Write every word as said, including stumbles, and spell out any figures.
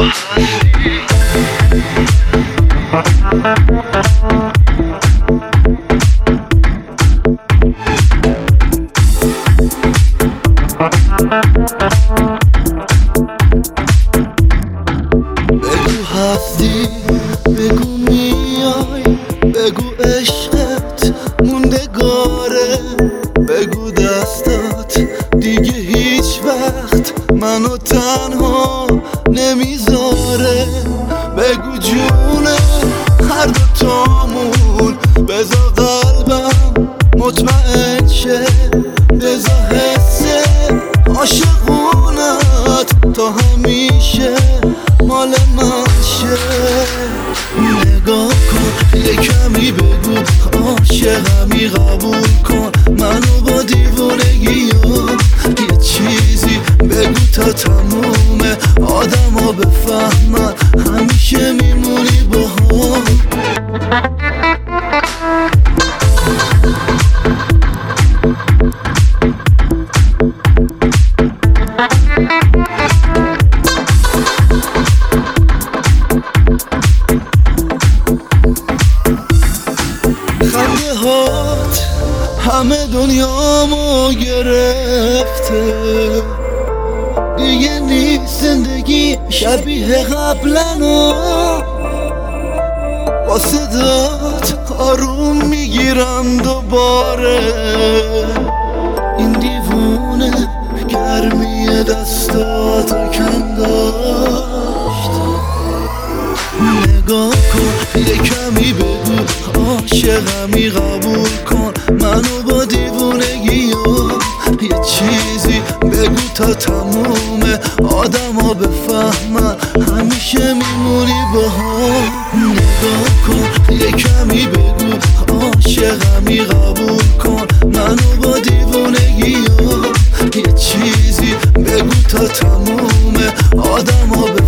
بگو هستی، بگو میای، بگو عشقت موندگاره، بگو دستات دیگه هیچ وقت منو تنها نمیذاره، بگو جونه هر دوتامون، بذار قلبم مطمئن شه، بذار حس عاشقونت تا همیشه مال من شه. نگاه کن یه کمی بگو عاشقمی، قبول کن منو با دیوونگی ها، یه چیزی بگو تا تموم آدم ها بفهمن همیشه میمونی با هم. خنده هات همه دنیامو گرفته، دیگه نیست زندگی شبیه قبلنو، با صدات آروم میگیرم دوباره، این دیوونه گرمی دستاتو کم داشت. نگاه کن یه کمی بگو عاشقمی، قبول کن منو با دیوونگی ها، یه چیزی بگو تا تموم آدم ها بفهمن همیشه میمونی با هم. نگاه کن یه کمی بگو عاشقمی، قبول کن منو با دیوونگی ها، یه چیزی بگو تا تموم آدم ها